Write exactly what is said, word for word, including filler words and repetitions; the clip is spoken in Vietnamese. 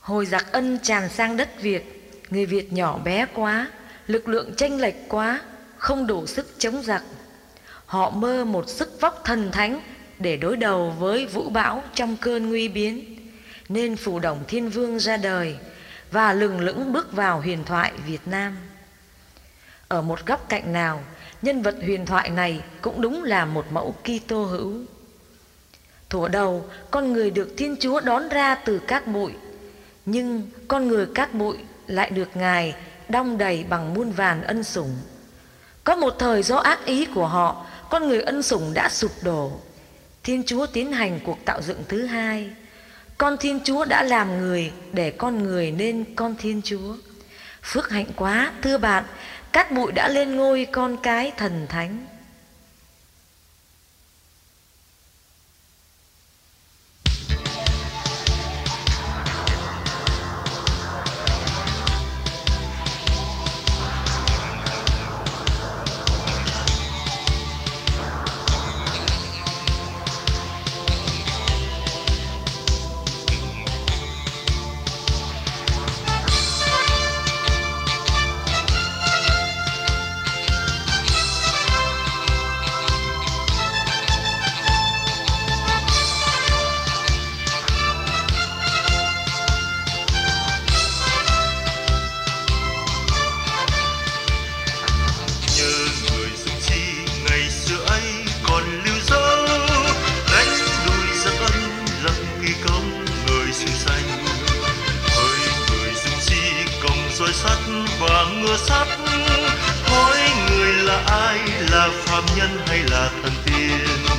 Hồi giặc Ân tràn sang đất Việt, người Việt nhỏ bé quá, lực lượng chênh lệch quá, không đủ sức chống giặc. Họ mơ một sức vóc thần thánh để đối đầu với vũ bão trong cơn nguy biến, nên Phù Đổng Thiên Vương ra đời và lừng lững bước vào huyền thoại Việt Nam. Ở một góc cạnh nào, nhân vật huyền thoại này cũng đúng là một mẫu Kitô hữu. Thuở đầu, con người được Thiên Chúa đón ra từ cát bụi, nhưng con người cát bụi lại được Ngài đong đầy bằng muôn vàn ân sủng. Có một thời do ác ý của họ, con người ân sủng đã sụp đổ. Thiên Chúa tiến hành cuộc tạo dựng thứ hai. Con Thiên Chúa đã làm người để con người nên con Thiên Chúa. Phước hạnh quá, thưa bạn, cát bụi đã lên ngôi con cái thần thánh. Soi sắt và ngựa sắt, hỏi người là ai, là phàm nhân hay là thần tiên?